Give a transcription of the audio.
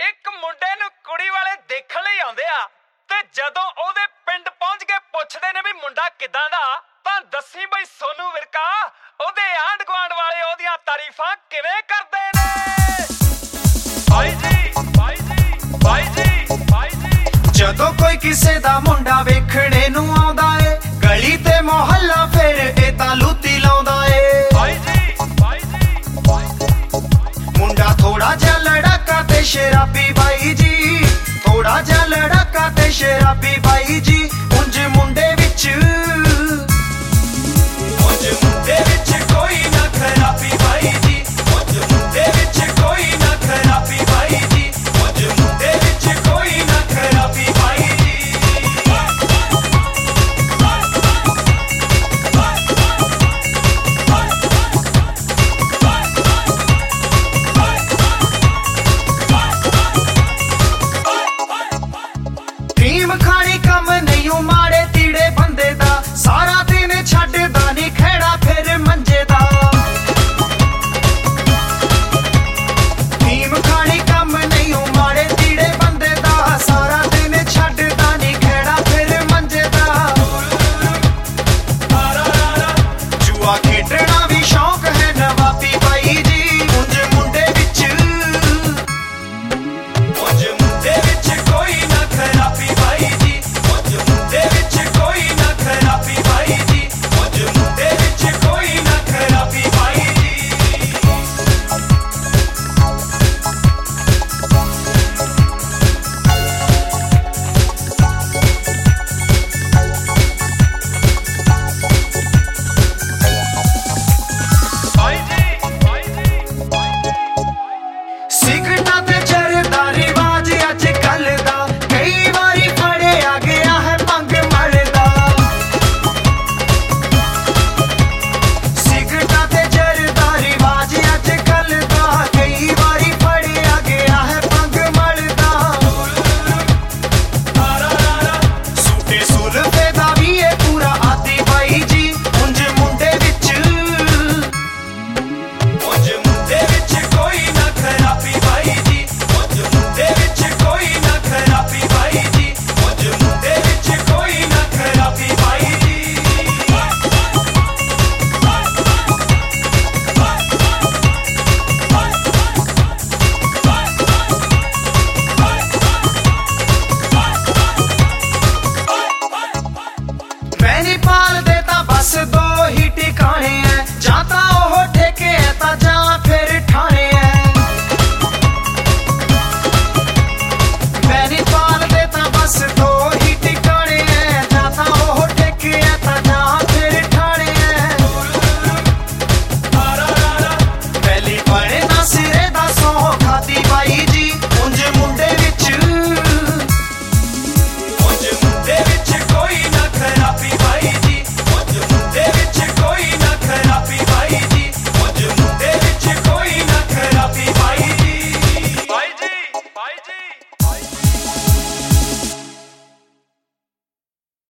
ਇੱਕ ਮੁੰਡੇ ਨੂੰ ਕੁੜੀ ਵਾਲੇ ਦੇਖਣ ਲਈ ਆਉਂਦੇ ਆ ਤੇ ਜਦੋਂ ਉਹਦੇ ਪਿੰਡ ਪਹੁੰਚ ਕੇ ਪੁੱਛਦੇ ਨੇ ਵੀ ਮੁੰਡਾ ਕਿੱਦਾਂ ਦਾ ਤਾਂ ਦੱਸੀ ਬਈ ਸੋਨੂ ਵਿਰਕਾ ਉਹਦੇ ਆਂਢ ਗੁਆਂਢ ਵਾਲੇ ਉਹਦੀਆਂ ਤਾਰੀਫਾਂ ਕਿਵੇਂ ਕਰਦੇ ਨੇ। ਬਾਈ ਜੀ ਬਾਈ ਜੀ ਬਾਈ ਜੀ ਬਾਈ ਜੀ ਜਦੋਂ ਕੋਈ ਕਿਸੇ ਦਾ ਮੁੰਡਾ ਵੇਖਣੇ ਨੂੰ ਆਉਂਦਾ ਏ ਗਲੀ ਤੇ ਮੁਹੱਲਾ ਫਿਰ ਇਹ ਤਾਂ ਲੂਤੀ ਲਾਉਂਦਾ ਏ। ਬਾਈ ਜੀ ਬਾਈ ਜੀ ਬਾਈ ਜੀ ਮੁੰਡਾ ਥੋੜਾ ਜਿਹਾ ਲੜਾਕਾ ਤੇ ਸ਼ਰਾਬੀ ਬਾਈ ਜੀ, ਥੋੜਾ ਜਿਹਾ ਲੜਾਕਾ ਤੇ ਸ਼ਰਾਬੀ ਬਾਈ ਜੀ। ਉਂਝ ਮੁੰਡੇ ਵਿੱਚ ਕੋਈ ਨਾ ਖਰਾਬੀ ਬਾਈ ਜੀ, ਉਂਝ ਮੁੰਡੇ ਵਿੱਚ ਕੋਈ ਨਾ ਖਰਾਬੀ ਬਾਈ ਜੀ, ਉਂਝ ਮੁੰਡੇ ਵਿੱਚ ਕੋਈ ਨਾ ਖਰਾਬੀ ਬਾਈ ਜੀ। ਫੀਮ ਖਾਣੀ ਕੰਮ ਨਹੀਂ ਮਾੜੇ ਤੀੜੇ ਬੰਦੇ ਦਾ, ਸਾਰਾ ਦਿਨ ਛੱਡਦਾ ਨਹੀਂ ਖੇੜਾ ਫਿਰ ਮੰਜੇ ਦਾ। ਫੀਮ ਖਾਣੀ ਕੰਮ ਨਹੀਂ ਮਾੜੇ ਤੀੜੇ ਬੰਦੇ ਦਾ, ਸਾਰਾ ਦਿਨ ਛੱਡਦਾ ਨਹੀਂ ਖੇੜਾ ਫਿਰ ਮੰਜੇ ਦਾ। ਜੂਆ ਖੇਡਣਾ ਵੀ ਸ਼ੌਕ ਹੈ ਨਵਾਬੀ ਬਾਈ ਜੀ, ਉਂਝ ਮੁੰਡੇ ਵਿੱਚ ਕੋਈ ਨਾ ਖਰਾਬੀ ਬਾਈ ਜੀ, ਉਂਝ ਮੁੰਡੇ ਵਿੱਚ ਕੋਈ ਨਾ ਖਰਾਬੀ ਬਾਈ ਜੀ, ਉਂਝ ਮੁੰਡੇ ਵਿੱਚ ਕੋਈ ਨਾ ਖਰਾਬੀ ਬਾਈ ਜੀ। ਬਾਈ ਜੀ ਬਾਈ ਜੀ ਬਾਈ ਜੀ ਸਿਗਰਟਾਂ ਤੇ